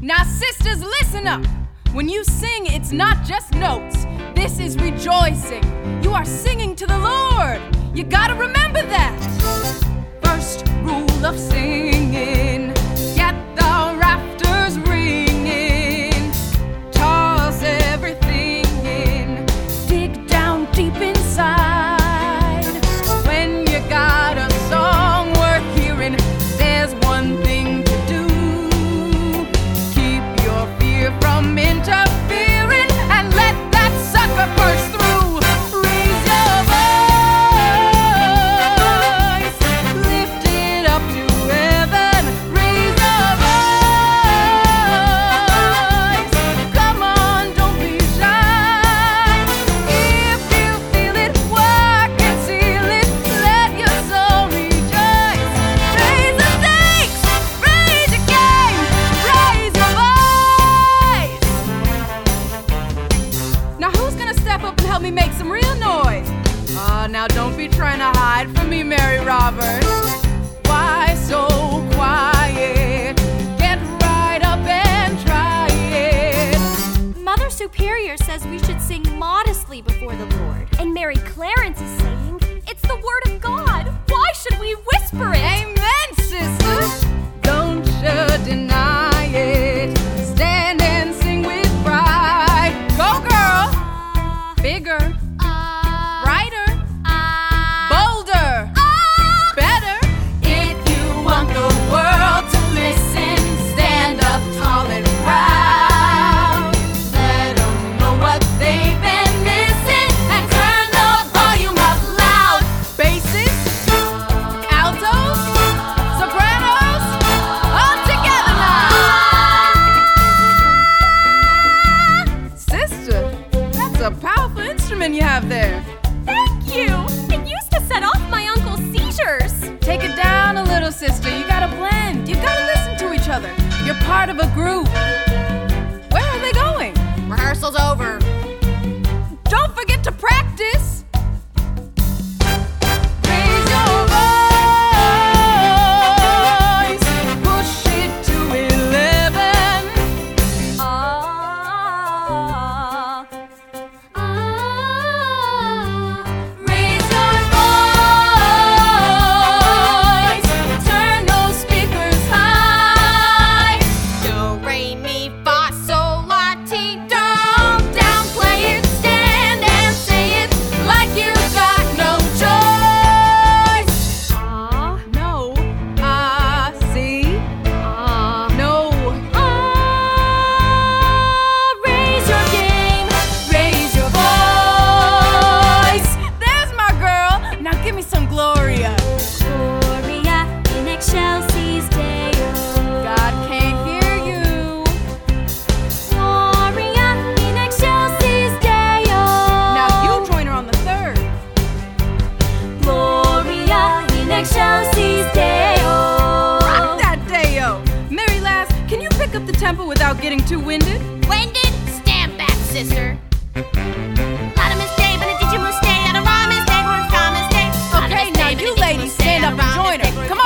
Now sisters, listen up. When you sing, it's not just notes. This is rejoicing. You are singing to the Lord. You gotta remember that. First rule of singing: get the rafters ringing. Toss everything in. Dig down deep inside. When you got a song worth hearing, there's one thing to do. Keep your fear from interfering and let that sucker burst through. Raise your voice, lift it up to heaven. Raise your voice, come on, don't be shy. If you feel it, work and seal it. Let your soul rejoice. Raise the stakes, raise your game, raise your voice. Now who's gonna step up and help me make some real noise? Now don't be trying to hide from me, Mary Roberts. Why so quiet? Get right up and try it. Mother Superior says we should sing modestly before the Lord. And Mary Clarence is saying it's the Word of God. Why should we whisper it? Amen, sister. Don't you deny it. Stand and sing with pride. Go, girl. Bigger, brighter, bolder, better. If you want the world to listen, stand up tall and proud. Let them know what they've been missing and turn the volume up loud. Basses, altos, sopranos, all together now. Sister, that's a powerful instrument you have there. Thank you! It used to set off my uncle's seizures. Take it down a little, sister. You gotta blend. You gotta listen to each other. You're part of a group. Where are they going? Rehearsal's over. Don't forget to practice. Raise your voice. Push it to 11. Raise your voice. Turn those speakers high. Do, re, mi, fa, sol, la, ti, do. Don't downplay it. Stand and say it like you got no choice. No. See. No. Raise your game. Raise your voice. There's my girl. Now give me some Gloria. Gloria in excelsis Deo. God can't hear you. Gloria in excelsis Deo. Now you join her on the third. Gloria in excelsis Deo. Rock that Deo. Mary Lass, can you pick up the tempo without getting too winded? Winded? Stand back, sister. Latimus Dei, benedicimus Dei, adoramus Dei, glorificamus Dei. Okay, now you ladies stand up and join her. Come